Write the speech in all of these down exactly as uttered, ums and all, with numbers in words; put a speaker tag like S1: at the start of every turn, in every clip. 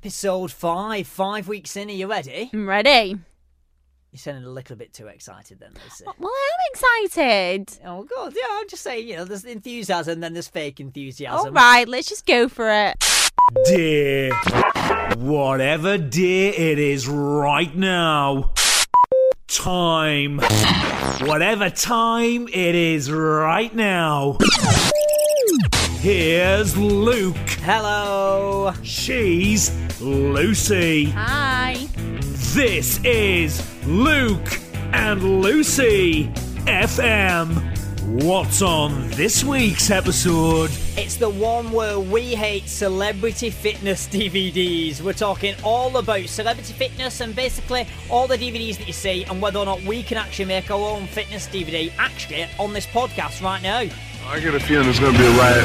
S1: episode five. Five weeks in, are you ready?
S2: I'm ready.
S1: You're sounding a little bit too excited then, Lucy.
S2: Well, I'm excited.
S1: Oh, God, yeah, I'm just saying, you know, there's enthusiasm, then there's fake enthusiasm.
S2: All right, let's just go for it.
S3: Dear, whatever dear it is right now. Time, whatever time it is right now. Here's Luke.
S1: Hello.
S3: She's Lucy.
S2: Hi.
S3: This is Luke and Lucy F M. What's on this week's episode?
S1: It's the one where we hate celebrity fitness D V Ds. We're talking all about celebrity fitness and basically all the D V Ds that you see and whether or not we can actually make our own fitness D V D actually on this podcast right now.
S4: I get a feeling there's going to be a riot.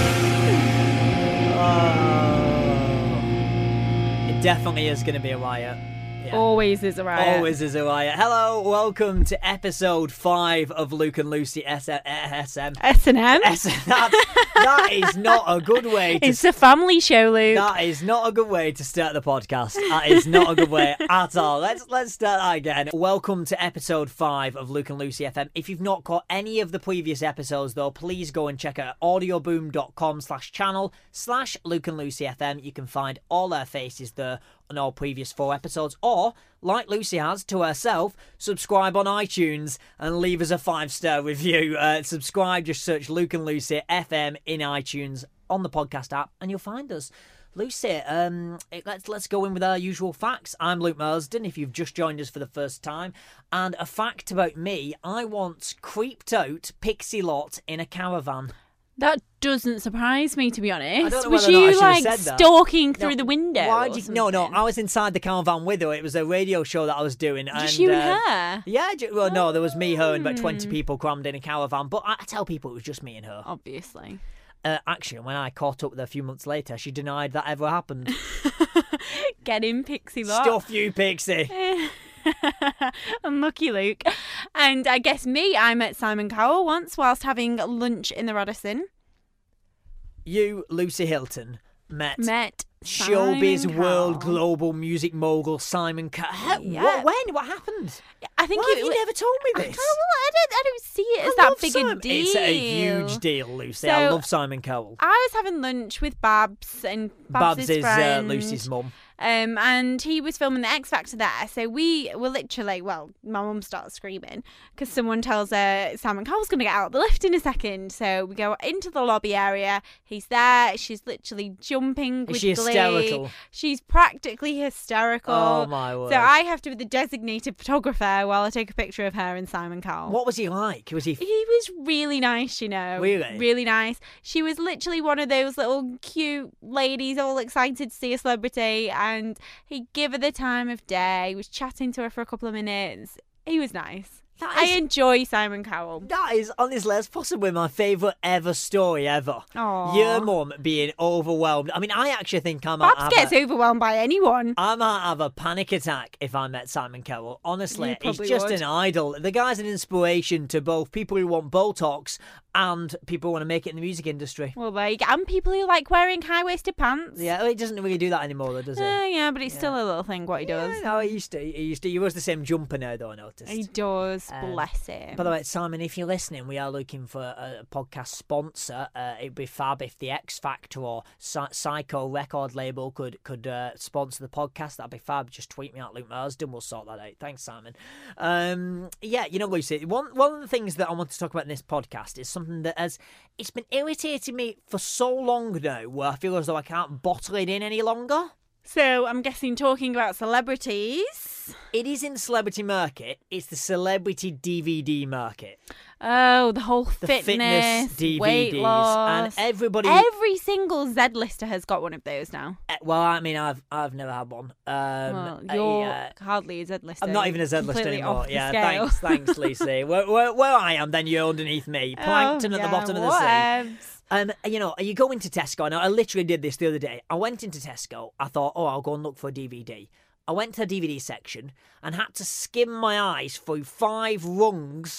S1: Oh. It definitely is going to be a riot. Yeah.
S2: Always is a riot.
S1: Always is a riot. Hello, welcome to episode five of Luke and Lucy S M.
S2: S and M?
S1: S- that, that is not a good way to...
S2: It's a family show, Luke.
S1: That is not a good way to start the podcast. That is not a good way at all. Let's let's start that again. Welcome to episode five of Luke and Lucy F M. If you've not caught any of the previous episodes, though, please go and check out audioboom.com slash channel slash Luke and Lucy F M. You can find all their faces there on all previous four episodes, or, like Lucy has to herself, subscribe on iTunes and leave us a five-star review. Uh, subscribe, just search Luke and Lucy F M in iTunes on the podcast app, and you'll find us. Lucy, um, let's let's go in with our usual facts. I'm Luke Marsden, if you've just joined us for the first time. And a fact about me, I once creeped out Pixie Lott in a caravan.
S2: That doesn't surprise me, to be honest.
S1: I don't know
S2: was
S1: whether or not I
S2: you
S1: should have
S2: like
S1: said that.
S2: stalking through
S1: No,
S2: the window?
S1: Why
S2: or
S1: did you, no, no,
S2: something?
S1: I was inside the caravan with her. It was a radio show that I was doing.
S2: Just
S1: and,
S2: you
S1: uh,
S2: and her?
S1: Yeah, ju- well, no, there was me, her, and about twenty
S2: Hmm.
S1: people crammed in a caravan. But I, I tell people it was just me and her.
S2: Obviously.
S1: Uh, actually, when I caught up with her a few months later, she denied that ever happened.
S2: Get in, Pixie Lot.
S1: Stuff you, Pixie.
S2: Unlucky Luke. And I guess me, I met Simon Cowell once whilst having lunch in the Radisson.
S1: You, Lucy Hilton, met,
S2: Met
S1: showbiz
S2: Simon
S1: world
S2: Cowell.
S1: global music mogul Simon Cowell.
S2: Yeah.
S1: What, when? What happened?
S2: I think
S1: Why
S2: it
S1: have you
S2: was-
S1: never told me
S2: I
S1: this?
S2: don't, well, I don't, I don't see it as
S1: I
S2: that
S1: love
S2: big
S1: Simon.
S2: a deal.
S1: It's a huge deal, Lucy. I
S2: So,
S1: love Simon Cowell.
S2: I was having lunch with Babs and Babs,
S1: Babs is uh,
S2: friend.
S1: Lucy's mum.
S2: Um, and he was filming the X Factor there. So we were literally, well, my mum starts screaming because someone tells her Simon Cowell's going to get out of the lift in a second. So we go into the lobby area. He's there. She's literally jumping
S1: Is
S2: with
S1: she
S2: glee.
S1: hysterical?
S2: She's practically hysterical.
S1: Oh, my word.
S2: So I have to be the designated photographer while I take a picture of her and Simon Cowell.
S1: What was he like? Was he...
S2: He was really nice, you know.
S1: Really?
S2: Really nice. She was literally one of those little cute ladies all excited to see a celebrity, and he gave her the time of day, was chatting to her for a couple of minutes. He was nice.
S1: That
S2: I
S1: is-
S2: enjoy Simon Cowell.
S1: That is, honestly, that's possibly my favourite ever story ever.
S2: Aw.
S1: Your mum being overwhelmed. I mean, I actually think I might
S2: Babs
S1: have
S2: gets
S1: a,
S2: overwhelmed by anyone.
S1: I might have a panic attack if I met Simon Cowell. Honestly,
S2: You
S1: he's
S2: probably
S1: just
S2: would.
S1: an idol. The guy's an inspiration to both people who want Botox and people who want to make it in the music industry.
S2: Well, there you go. And people who like wearing high-waisted pants.
S1: Yeah, well, he doesn't really do that anymore, though, does he?
S2: Uh, yeah, but it's still a little thing what he does.
S1: Yeah, no, he used to. He used to. He was the same jumper now, though, I noticed.
S2: He does.
S1: Um,
S2: Bless him.
S1: By the way, Simon, if you're listening, we are looking for a, a podcast sponsor. Uh, it'd be fab if the X Factor or Psy- Psycho record label could could uh, sponsor the podcast. That'd be fab. Just tweet me at Luke Marsden. We'll sort that out. Thanks, Simon. Um, yeah, you know, Lucy, one one of the things that I want to talk about in this podcast is something that has it's been irritating me for so long now, where I feel as though I can't bottle it in any longer.
S2: So I'm guessing talking about celebrities.
S1: It is in the celebrity market. It's the celebrity D V D market.
S2: Oh, the whole
S1: The
S2: fitness,
S1: fitness D V Ds.
S2: weight loss.
S1: And everybody...
S2: Every single Z-lister has got one of those now.
S1: Uh, Well, I mean, I've I've never had one. Um,
S2: Well,
S1: I,
S2: you're
S1: uh,
S2: hardly a Z-lister.
S1: I'm not even a Z list
S2: Completely
S1: anymore.
S2: off the
S1: Yeah,
S2: scale.
S1: thanks, thanks, Lucy. where, where, where I am, then you're underneath me, plankton
S2: Oh,
S1: at the
S2: yeah,
S1: bottom of the sea.
S2: whatevs.
S1: Um, you know, you go into Tesco. I know I literally did this the other day. I went into Tesco. I thought, oh, I'll go and look for a D V D. I went to the D V D section and had to skim my eyes through five rungs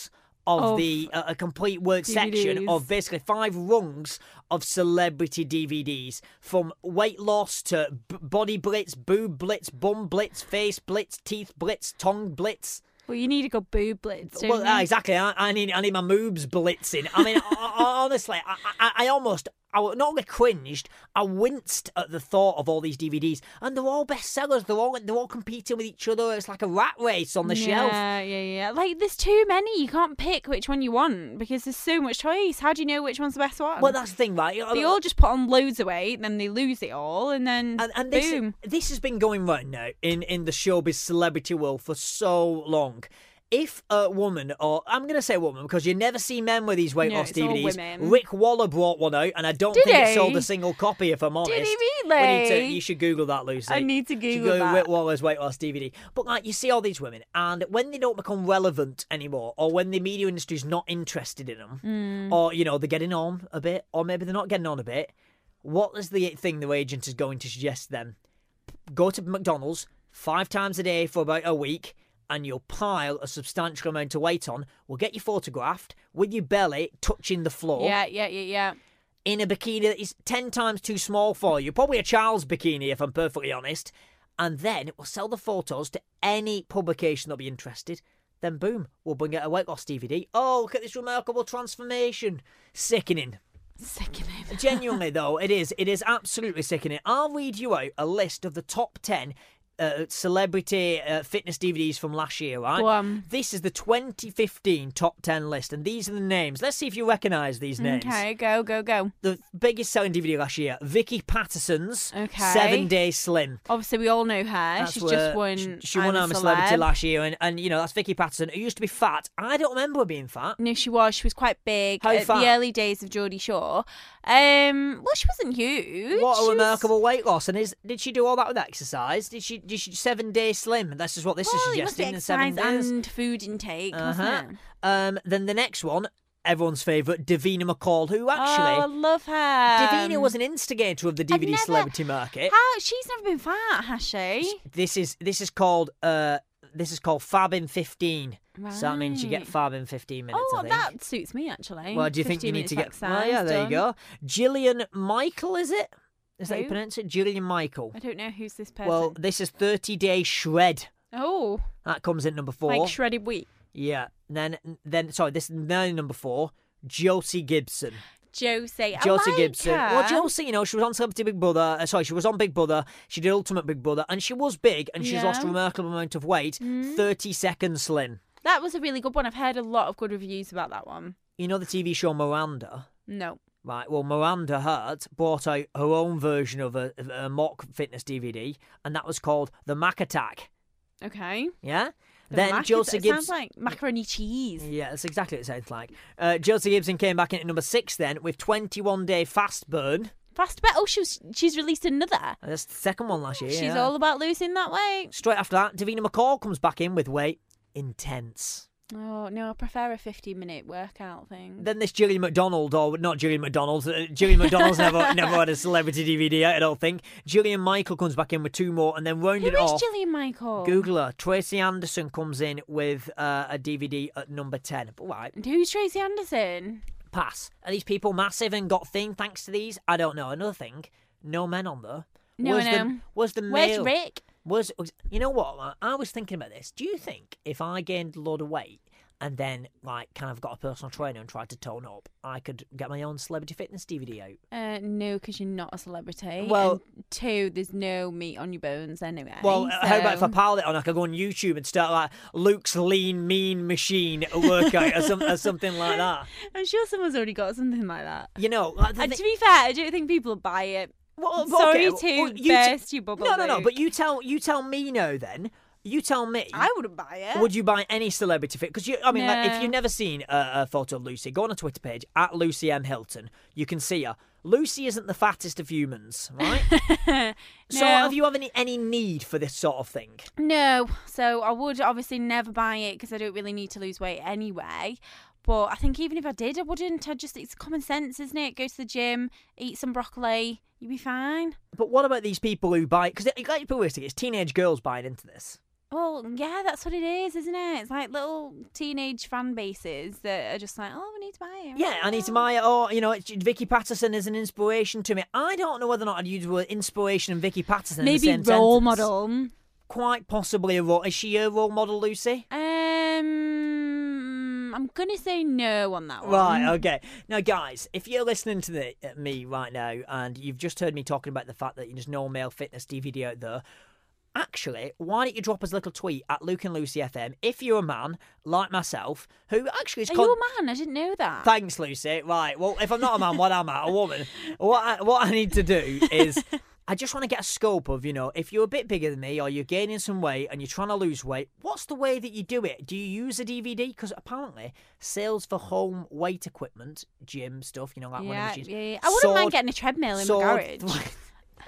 S1: of,
S2: Of
S1: the uh, a complete word
S2: D V
S1: section
S2: Ds.
S1: of basically five rungs of celebrity D V Ds, from weight loss to b- body blitz, boob blitz, bum blitz, face blitz, teeth blitz, tongue blitz.
S2: Well, you need to go boob blitz, don't
S1: Well,
S2: you?
S1: uh, exactly. I, I need I need my moobs blitzing. I mean, I, I, honestly, I, I, I almost, I not only cringed, I winced at the thought of all these D V Ds, and they're all bestsellers. They're all they're all competing with each other. It's like a rat race on the shelf.
S2: Yeah, yeah, yeah. Like, there's too many. You can't pick which one you want because there's so much choice. How do you know which one's the best one?
S1: Well, that's the thing, right?
S2: They all just put on loads of weight, then they lose it all, and then
S1: And, and this,
S2: boom.
S1: this has been going right now in, in the showbiz celebrity world for so long. If a woman, or I'm going to say woman because you never see men with these weight
S2: No,
S1: loss
S2: it's all
S1: D V Ds.
S2: women.
S1: Rick Waller brought one out, and I don't
S2: Did
S1: think it
S2: he?
S1: sold a single copy, if I'm honest.
S2: Did he
S1: We need to,
S2: really?
S1: you should Google that, Lucy.
S2: I need to
S1: You should
S2: Google that.
S1: Rick Waller's weight loss D V D. But like, you see all these women, and when they don't become relevant anymore, or when the media industry's not interested in them,
S2: Mm.
S1: or, you know, they're getting on a bit, or maybe they're not getting on a bit, what is the thing their agent is going to suggest to them? Go to McDonald's five times a day for about a week, and you'll pile a substantial amount of weight on. We'll get you photographed with your belly touching the floor
S2: Yeah, yeah, yeah, yeah.
S1: in a bikini that is ten times too small for you. Probably a child's bikini, if I'm perfectly honest. And then we'll sell the photos to any publication that'll be interested. Then boom, we'll bring out a weight loss D V D. Oh, look at this remarkable transformation. Sickening.
S2: Sickening.
S1: Genuinely, though, it is. It is absolutely sickening. I'll read you out a list of the top ten uh, celebrity uh, fitness D V Ds from last year, right?
S2: Go on.
S1: This is the twenty fifteen top ten list, and these are the names. Let's see if you recognise these names.
S2: Okay, go, go, go.
S1: The biggest selling D V D last year, Vicky Patterson's
S2: Okay.
S1: Seven Day Slim.
S2: Obviously, we all know her.
S1: That's
S2: She's
S1: where
S2: just won.
S1: She, she won
S2: I'm
S1: I'm a Celebrity
S2: Celeb.
S1: last year, and, and you know, that's Vicky Patterson, who used to be fat. I don't remember her being fat.
S2: No, she was. She was quite big.
S1: How
S2: at
S1: fat?
S2: the early days of Geordie Shore. Um, well, she wasn't huge.
S1: What a
S2: She was-
S1: remarkable weight loss! And is did she do all that with exercise? Did she? Did she seven day slim? This is what this
S2: Well,
S1: is
S2: it must be
S1: suggesting. The seven
S2: exercise
S1: days.
S2: and food intake,
S1: Uh-huh.
S2: wasn't it?
S1: Um. Then the next one, everyone's favourite, Davina McCall, who
S2: Oh, I
S1: actually
S2: love her.
S1: Davina was an instigator of the D V D
S2: never-
S1: celebrity market.
S2: How? She's never been fat, has she?
S1: This is this is called uh this is called Fab in fifteen. So that means you get
S2: Right.
S1: Fab in fifteen minutes.
S2: Oh,
S1: I think.
S2: that suits me actually.
S1: Well, do you think you
S2: fifteen
S1: need to
S2: minutes
S1: get?
S2: of
S1: Well, yeah,
S2: exercise
S1: there you
S2: done.
S1: go. Gillian Michael, is it? Is that how you
S2: Who?
S1: pronounce it? Gillian Michael.
S2: I don't know who's this person.
S1: Well, this is thirty day shred.
S2: oh,
S1: That comes in number four.
S2: like shredded wheat.
S1: Yeah. Then then sorry, this is now number four. Josie Gibson.
S2: Josie. I
S1: Josie
S2: like
S1: Gibson.
S2: her.
S1: Well, Josie, you know, she was on Celebrity Big Brother. Uh, sorry, she was on Big Brother. She did Ultimate Big Brother, and she was big, and she's
S2: Yeah.
S1: lost a remarkable amount of weight. Thirty seconds slim.
S2: That was a really good one. I've heard a lot of good reviews about that one.
S1: You know the T V show Miranda.
S2: No.
S1: Right, well, Miranda Hart brought out her own version of a, a mock fitness D V D, and that was called The Mac Attack.
S2: Okay.
S1: Yeah?
S2: The
S1: then
S2: mac-
S1: Josie
S2: it
S1: Gibson.
S2: sounds like macaroni cheese.
S1: Yeah, that's exactly what it sounds like. Uh, Josie Gibson came back in at number six then with twenty-one day fast burn.
S2: Fast bet. Oh, she was, she's released another.
S1: And that's the second one last year.
S2: She's
S1: yeah.
S2: all about losing that weight.
S1: Straight after that, Davina McCall comes back in with weight intense.
S2: Oh, no, I prefer a fifteen minute workout thing.
S1: Then this Gillian McDonald, or not Gillian McDonald, uh, Gillian McDonald's never never had a celebrity D V D out, I don't think. Gillian Michael comes back in with two more, and then
S2: Who
S1: rounded
S2: is
S1: off.
S2: Gillian Michael?
S1: Google her. Tracy Anderson comes in with uh, a D V D at number ten. But right,
S2: And who's Tracy Anderson?
S1: pass. Are these people massive and got thin thanks to these? I don't know. Another thing, no men on there.
S2: No,
S1: was
S2: I
S1: the,
S2: know.
S1: was the
S2: Where's
S1: male
S2: Rick?
S1: was, was you know what? man? I was thinking about this. Do you think if I gained a load of weight and then like kind of got a personal trainer and tried to tone up, I could get my own celebrity fitness D V D out?
S2: Uh, no, because you're not a celebrity.
S1: Well-
S2: and two, there's no meat on your bones anyway.
S1: Well, uh, how about if I
S2: so-
S1: piled it on? I could go on YouTube and start like Luke's Lean Mean Machine workout or, some, or something like that.
S2: I'm sure someone's already got something like that.
S1: You know, like the
S2: And
S1: thi-
S2: to be fair, I don't think people buy it.
S1: well,
S2: Sorry
S1: okay,
S2: to
S1: well, you t-
S2: burst your bubble.
S1: No, no, no.
S2: Luke.
S1: But you tell you tell me no. Then you tell me.
S2: I wouldn't buy it.
S1: Would you buy any celebrity fit? Because you, I mean, like, if
S2: No.
S1: you've never seen a, a photo of Lucy, go on a Twitter page at Lucy M Hilton. You can see her. Lucy isn't the fattest of humans, right? So,
S2: No.
S1: have you have any any need for this sort of thing?
S2: No, so I would obviously never buy it because I don't really need to lose weight anyway. But I think even if I did, I wouldn't. I just it's common sense, isn't it? Go to the gym, eat some broccoli, you'll be fine.
S1: But what about these people who buy? Because, like, realistic, it's teenage girls buying into this.
S2: Well, yeah, that's what it is, isn't it? It's like little teenage fan bases that are just like, oh, we need to buy it.
S1: Yeah, I need to buy it. Or, you know, it's, Vicky Patterson is an inspiration to me. I don't know whether or not I'd use the word inspiration and Vicky Patterson
S2: Maybe
S1: in the same
S2: role
S1: sentence.
S2: model.
S1: Quite possibly a role. Is she a role model, Lucy?
S2: Um, I'm going to say no on that one.
S1: Right, okay. Now, guys, if you're listening to the, uh, me right now and you've just heard me talking about the fact that there's no male fitness D V D out there, actually, why don't you drop us a little tweet at Luke and Lucy F M if you're a man, like myself, who actually is...
S2: Are
S1: con-
S2: you a man? I didn't know that.
S1: Thanks, Lucy. Right, well, if I'm not a man, what am I? A woman. What I, what I need to do is... I just want to get a scope of, you know, if you're a bit bigger than me or you're gaining some weight and you're trying to lose weight, what's the way that you do it? Do you use a D V D? Because apparently sales for home weight equipment, gym stuff, you know, like running
S2: yeah,
S1: machines.
S2: yeah, yeah. I wouldn't
S1: soared-
S2: mind getting a treadmill in my
S1: soared
S2: garage.
S1: through-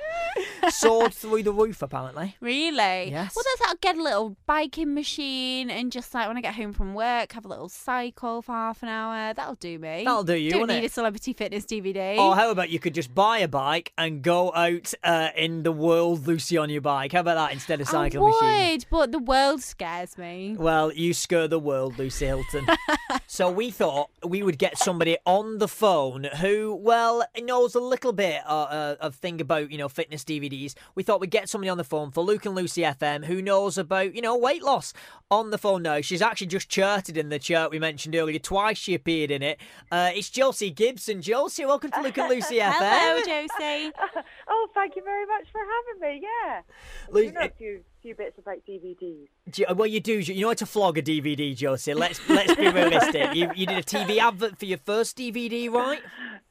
S1: soared through the roof, apparently.
S2: Really?
S1: Yes.
S2: Well, that's how get a little biking machine and just like when I get home from work, have a little cycle for half an hour. That'll do me.
S1: That'll do you,
S2: Don't
S1: won't
S2: need
S1: it?
S2: a celebrity fitness D V D.
S1: Or how about you could just buy a bike and go out uh, in the world, Lucy, on your bike? How about that instead of cycle
S2: I would,
S1: machine?
S2: but the world scares me.
S1: Well, you scare the world, Lucy Hilton. So we thought we would get somebody on the phone who, well, knows a little bit uh, uh, of thing about, you know, fitness D V Ds. We thought we'd get somebody on the phone for Luke and Lucy F M who knows about, you know, weight loss. On the phone now. She's actually just charted in the chart we mentioned earlier. Twice she appeared in it. Uh, it's Josie Gibson. Josie, welcome to Luke and Lucy F M.
S2: Hello, Josie.
S5: Oh, thank you very much for having me. Yeah,
S1: Lu-
S5: you know a few few bits about D V Ds.
S1: Do you- Well, you do. You know how to flog a D V D, Josie. Let's let's be realistic. You, you did a T V advert for your first D V D, right?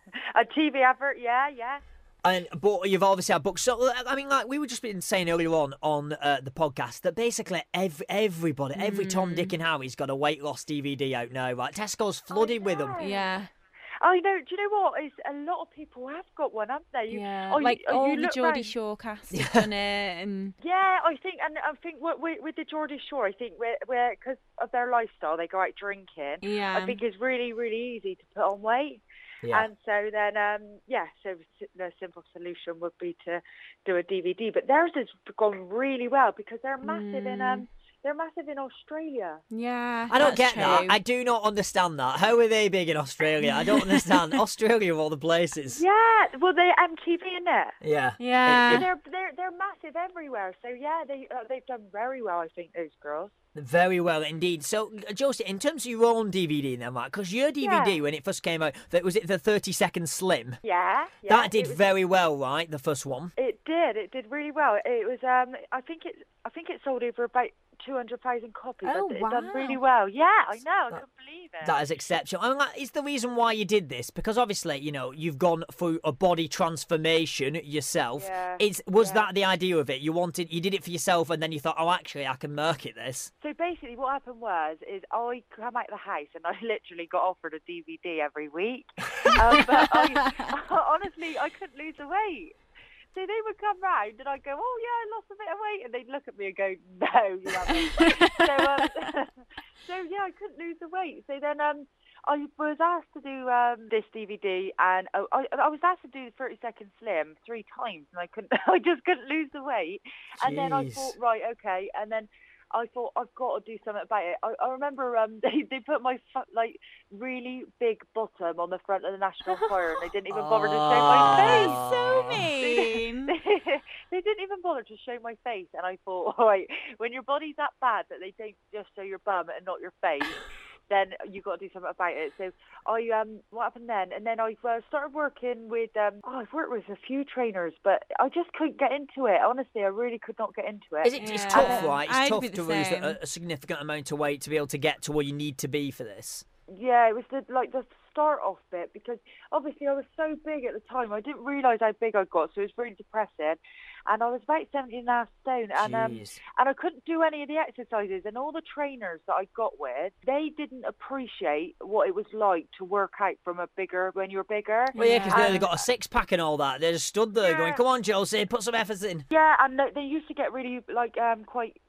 S5: A T V advert, yeah, yeah.
S1: And but you've obviously had books. So I mean, like we were just been saying earlier on on uh, the podcast that basically every everybody, every Tom, Dick, and Harry's got a weight loss D V D out now, right? Tesco's flooded with them.
S2: Yeah.
S5: I know. Do you know what? It's, a lot of people have got one, haven't they? You,
S2: Yeah,
S5: oh, you-
S2: like
S5: oh,
S2: all
S5: you
S2: the
S5: look
S2: Geordie
S5: round-
S2: Shore cast have done it, and
S5: Yeah, I think, and I think with, with, with the Geordie Shore, I think we're because of their lifestyle, they go out drinking.
S2: yeah,
S5: I think it's really, really easy to put on weight.
S1: Yeah.
S5: And so then, um, yeah, so the simple solution would be to do a D V D. But theirs has gone really well because they're massive in um, they're massive in Australia.
S2: yeah.
S1: I don't
S2: that's
S1: get that.
S2: true.
S1: I do not understand that. How are they big in Australia? I don't understand. Australia of all the places.
S5: Yeah, well, they M T V in it.
S1: Yeah.
S2: Yeah.
S1: It-
S5: They're they're they're massive everywhere. So yeah, they uh, they've done very well. I think those girls.
S1: Very well indeed. So, Josie, in terms of your own D V D then, right? Because your D V D,
S5: Yeah.
S1: when it first came out, that was it the thirty second slim?
S5: Yeah, yeah.
S1: That did
S5: it was-
S1: very well, right? The first one.
S5: It did. It did really well. It was. Um. I think it. I think it sold over about two hundred thousand copies.
S2: Oh,
S5: It done
S2: wow.
S5: really well. Yeah, I know. I couldn't believe it.
S1: That is exceptional. I mean, like, is the reason why you did this because obviously, you know, you've gone through a body transformation yourself.
S5: Yeah,
S1: Is was
S5: yeah.
S1: that the idea of it? You wanted, you did it for yourself, and then you thought, oh, actually, I can market this.
S5: So basically, what happened was, is I come out of the house and I literally got offered a D V D every week. um, but I, honestly, I couldn't lose the weight. So they would come round and I'd go, oh yeah, I lost a bit of weight, and they'd look at me and go, no, you haven't. so, um, so yeah, I couldn't lose the weight. So then um, I was asked to do um, this D V D, and I, I, I was asked to do thirty second slim three times, and I couldn't. I just couldn't lose the weight. And then I
S1: Jeez.
S5: thought, right, okay, and then I thought I've got to do something about it. I, I remember um, they they put my fu- like really big bottom on the front of the National Enquirer, and they didn't even bother to show my face.
S1: Oh.
S2: So mean.
S5: They didn't even bother to show my face, and I thought, all right, when your body's that bad that they don't just show your bum and not your face, then you got to do something about it. So I um, what happened then? And then I uh, started working with um, oh, I've worked with a few trainers, but I just couldn't get into it. Honestly, I really could not get into it.
S1: Is it, It's
S2: Yeah.
S1: tough, right? It's
S2: I'd
S1: tough
S2: be the
S1: to lose
S2: same.
S1: a, a significant amount of weight to be able to get to where you need to be for this.
S5: Yeah, it was the like the start off bit, because obviously I was so big at the time. I didn't realise how big I got, so it was really depressing. And I was about seventeen and a half stone, and um,
S1: Jeez.
S5: and I couldn't do any of the exercises. And all the trainers that I got with, they didn't appreciate what it was like to work out from a bigger when you're bigger.
S1: Well, yeah, because
S2: Yeah.
S1: they've got a six pack and all that. They just stood there
S5: Yeah.
S1: going, "Come on, Josie, put some effort in."
S5: Yeah, and they, they used to get really like um quite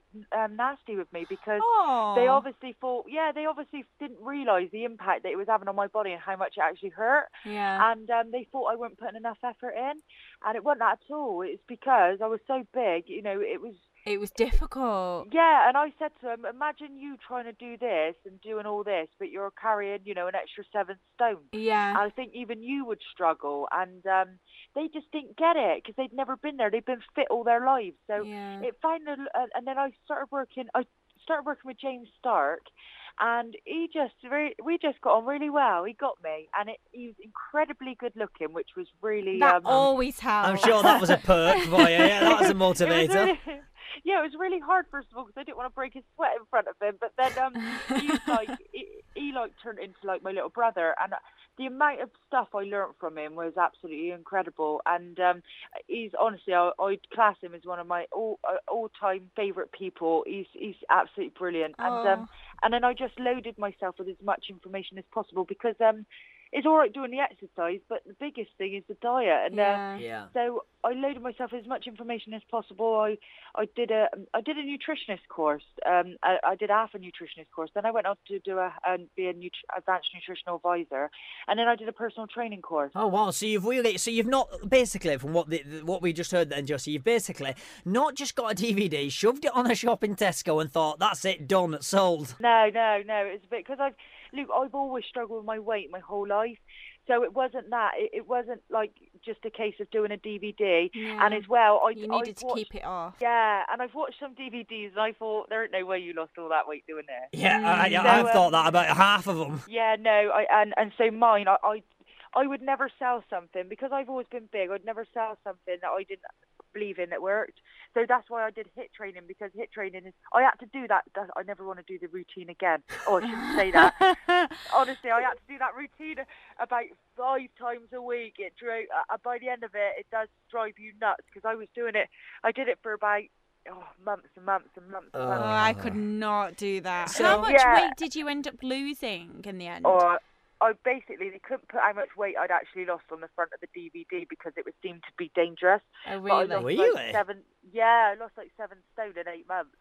S5: um, nasty with me because
S2: Oh.
S5: they obviously thought, yeah, they obviously didn't realise the impact that it was having on my body and how much it actually hurt.
S2: Yeah.
S5: And um, they thought I wasn't putting enough effort in. And it wasn't that at all. It's because I was so big, you know, it was...
S2: It was difficult.
S5: Yeah, and I said to them, imagine you trying to do this and doing all this, but you're carrying, you know, an extra seven stone.
S2: Yeah.
S5: I think even you would struggle. And um, they just didn't get it because they'd never been there. They've been fit all their lives. So
S2: Yeah.
S5: it found, a, and then I started working, I started working with James Stark. And he just, very, we just got on really well. He got me, and it, he was incredibly good looking, which was really.
S2: That
S5: um,
S2: always helps.
S1: I'm sure that was a perk for you. Yeah, that was a
S5: it was
S1: motivator.
S5: really, yeah, it was really hard first of all because I didn't want to break his sweat in front of him. But then um, he was like, he, he like turned into like my little brother, and the amount of stuff I learnt from him was absolutely incredible. And um, he's honestly, I, I'd class him as one of my all uh, all time favourite people. He's he's absolutely brilliant.
S2: Oh.
S5: And um, and then I just loaded myself with as much information as possible because um, it's all right doing the exercise, but the biggest thing is the diet. And uh,
S2: Yeah.
S1: Yeah.
S5: so I loaded myself with as much information as possible. I, I did a I did a nutritionist course. Um, I, I did half a nutritionist course. Then I went on to do a and be a nut- advanced nutritional advisor, and then I did a personal training course.
S1: Oh wow! So you've really, so you've not basically from what the, what we just heard then, Josie, you've basically not just got a D V D, shoved it on a shop in Tesco, and thought that's it, done, sold.
S5: No, no, no. It's a bit because I've Luke. I've always struggled with my weight my whole life. So it wasn't that. It, it wasn't like just a case of doing a D V D.
S2: Yeah.
S5: And as well, I
S2: You needed
S5: I've
S2: to
S5: watched,
S2: keep it off.
S5: Yeah, and I've watched some D V Ds and I thought there ain't no way you lost all that weight doing this.
S1: Yeah, I, I,
S5: So,
S1: I've
S5: um,
S1: thought that about half of them.
S5: Yeah, no, I and and so mine, I, I I would never sell something because I've always been big. I'd never sell something that I didn't believe in that worked. So that's why I did HIIT training, because HIIT training is, I had to do that. that I never want to do the routine again. Oh, I shouldn't say that. Honestly, I had to do that routine about five times a week. It drove, uh, by the end of it, it does drive you nuts because I was doing it. I did it for about oh, months and months and months and
S2: Oh,
S5: months.
S2: I could not do that.
S1: So-
S2: How much
S5: Yeah.
S2: weight did you end up losing in the end?
S5: Or I basically, they couldn't put how much weight I'd actually lost on the front of the D V D because it was deemed to be dangerous.
S2: Oh,
S5: But I
S2: really?
S5: lost
S1: Really?
S5: like seven. Yeah, I lost like seven stone in eight months.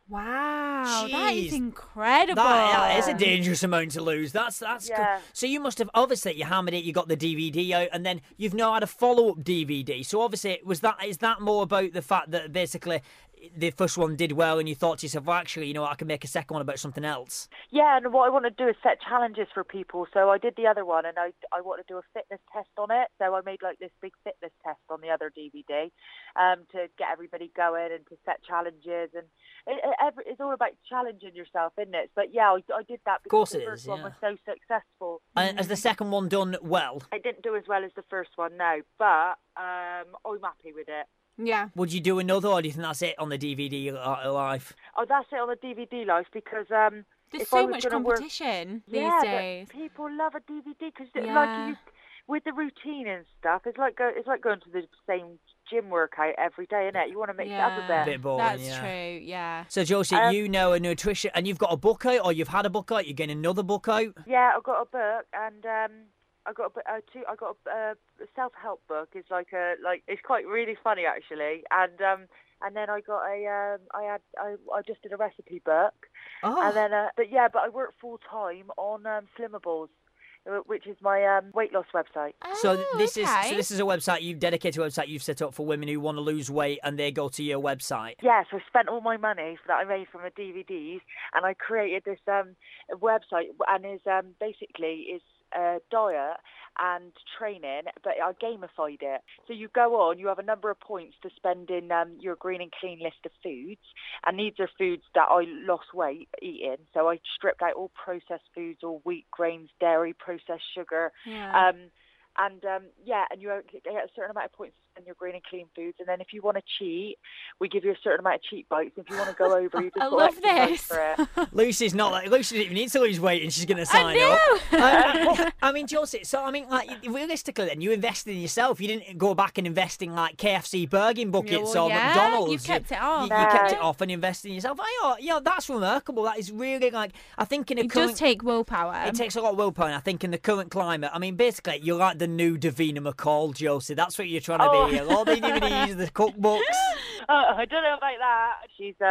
S2: Wow, that is
S1: Jeez.
S2: incredible.
S1: That, that is a dangerous amount to lose. That's that's.
S5: Yeah.
S1: Cool. So you must have obviously you hammered it. You got the D V D out, and then you've now had a follow up D V D. So obviously, was that is that more about the fact that basically the first one did well, and you thought to yourself, well, actually, you know, what, I can make a second one about something else.
S5: Yeah, and what I want to do is set challenges for people. So I did the other one, and I I want to do a fitness test on it. So I made like this big fitness test on the other D V D, um, to get everybody going and to set challenges, and it, it, every, it's all about challenging yourself, isn't it? But yeah, I, I did that because
S1: course
S5: the
S1: it
S5: first
S1: is,
S5: one
S1: yeah.
S5: was so successful.
S1: And has the second one done well?
S5: It didn't do as well as the first one, no, but um, I'm happy with it.
S2: Yeah.
S1: Would you do another, or do you think that's it on the D V D li- life?
S5: Oh, that's it on the D V D life because um,
S2: There's
S5: if I
S2: so
S5: was
S2: much
S5: gonna work-
S2: competition these
S5: yeah,
S2: days.
S5: but people love a D V D because
S2: Yeah.
S5: like you, with the routine and stuff, it's like go, it's like going to the same gym workout every day, innit? You want to mix it up a
S2: Yeah.
S5: bit.
S1: Bit boring,
S2: That's
S1: yeah.
S2: true, yeah.
S1: So Josie,
S5: Um,
S1: you know a nutrition, and you've got a book out, or you've had a book out. You're getting another book out.
S5: Yeah, I got a book and um, I got a, bu- uh, two, I got a, uh, a self-help book. It's like a like it's quite really funny actually, and um, and then I got a um, I had I, I just did a recipe book,
S1: Oh,
S5: and then uh, but yeah, but I work full time on um, Slimmables, which is my um, weight loss website.
S1: so
S2: Oh,
S1: this is
S2: okay.
S1: so this is a website you've dedicated a website you've set up for women who want to lose weight, and they go to your website.
S5: Yes, I spent all my money that I made from the D V Ds, and I created this um, website, and is um, basically is uh, diet and training, but I gamified it. So you go on, you have a number of points to spend in um, your green and clean list of foods, and these are foods that I lost weight eating. So I stripped out all processed foods, all wheat, grains, dairy, processed sugar.
S2: Yeah.
S5: Um, and um, yeah, and you get a certain amount of points to spend your green and clean foods. And then if you want to cheat, we give you a certain amount of cheat bites. If you want to go over, you just
S2: I
S5: got
S2: love
S5: exercise
S2: this.
S5: for it.
S1: Lucy's not like Lucy doesn't even need to lose weight, and she's going to sign
S2: I
S1: up.
S2: know.
S1: Uh, well, I mean, Josie, so I mean, like realistically, then you invested in yourself. You didn't go back and invest in like K F C burger buckets
S2: well,
S1: or
S2: yeah,
S1: McDonald's.
S2: you've kept
S1: you,
S2: it off.
S1: You, you kept it
S5: No.
S1: off and invested in yourself. I, you know, that's remarkable. That is really like I think in a
S2: It
S1: current,
S2: does take willpower.
S1: it takes a lot of willpower. And I think in the current climate, I mean, basically, you're like the new Davina McCall, Josie. That's what you're trying to
S5: Oh.
S1: be here. All the D V Ds, the cookbooks.
S5: Oh, I don't know about that. She's um,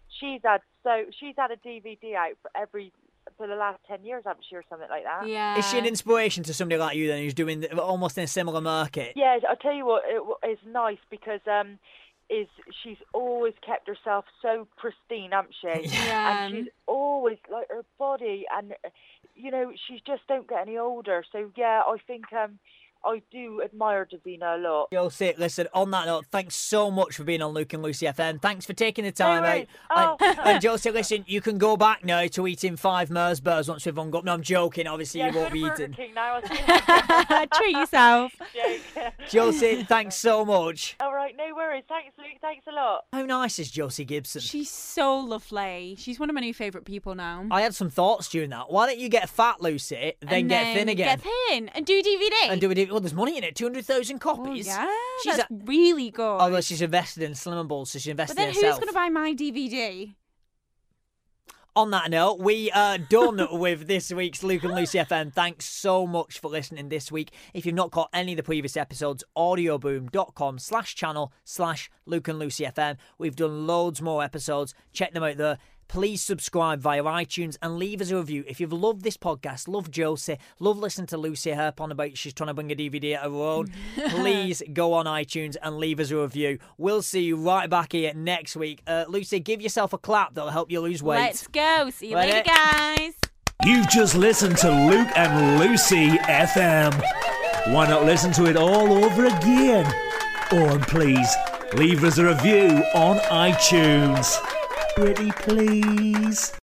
S5: she's had so she's had a D V D out for every for the last ten years, haven't she, or something like that?
S2: Yeah.
S1: Is she an inspiration to somebody like you then, who's doing the, almost in a similar market?
S5: Yeah, I'll tell you what, it, it's nice because um, is she's always kept herself so pristine, hasn't she?
S2: Yeah.
S5: And she's always, like, her body, and, you know, she just don't get any older. So, yeah, I think um, I do admire Davina a lot.
S1: Josie, listen, on that note, thanks so much for being on Luke and Lucy F M. Thanks for taking the time
S5: No
S1: out.
S5: worries. Oh.
S1: And, and Josie, listen, you can go back now to eating five Mars bars once we've hung up. No, I'm joking. Obviously,
S5: Yeah,
S1: you won't
S5: go
S1: be
S5: to Burger
S1: eating.
S5: King now, I see.
S2: Treat yourself.
S5: Joke.
S1: Josie, thanks so much.
S5: All right, no worries. Thanks, Luke. Thanks a lot.
S1: How nice is Josie Gibson?
S2: She's so lovely. She's one of my new favourite people now.
S1: I had some thoughts during that. Why don't you get fat, Lucy, then
S2: And
S1: get thin again?
S2: Get thin and do D V D.
S1: And do it. Well, there's money in it. two hundred thousand
S2: Oh,
S1: copies.
S2: yeah,
S1: She's
S2: that's
S1: a-
S2: really good.
S1: Although she's invested in Slimables, so she's invested
S2: but then
S1: in
S2: who's
S1: herself.
S2: going to buy my D V D?
S1: On that note, we are done with this week's Luke and Lucy F M. Thanks so much for listening this week. If you've not caught any of the previous episodes, audioboom.com slash channel slash Luke and Lucy F M. We've done loads more episodes. Check them out there. Please subscribe via iTunes and leave us a review. If you've loved this podcast, love Josie, love listening to Lucy Herp on about she's trying to bring a D V D at her own, please go on iTunes and leave us a review. We'll see you right back here next week. Uh, Lucy, give yourself a clap that'll help you lose weight.
S2: Let's go. See you
S1: Ready?
S2: later, guys.
S3: You've just listened to Luke and Lucy F M. Why not listen to it all over again? Oh, and please, leave us a review on iTunes. Pretty please.